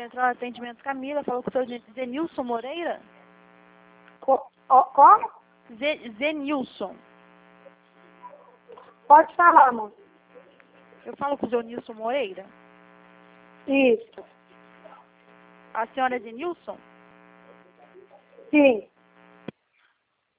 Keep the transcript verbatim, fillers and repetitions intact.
Central de Atendimento Camila, falou com o seu Zenilson Moreira? Co ó, como? Ze Zenilson. Pode falar, moço. Eu falo com o Zenilson Moreira? Isso. A senhora é Zenilson? Sim.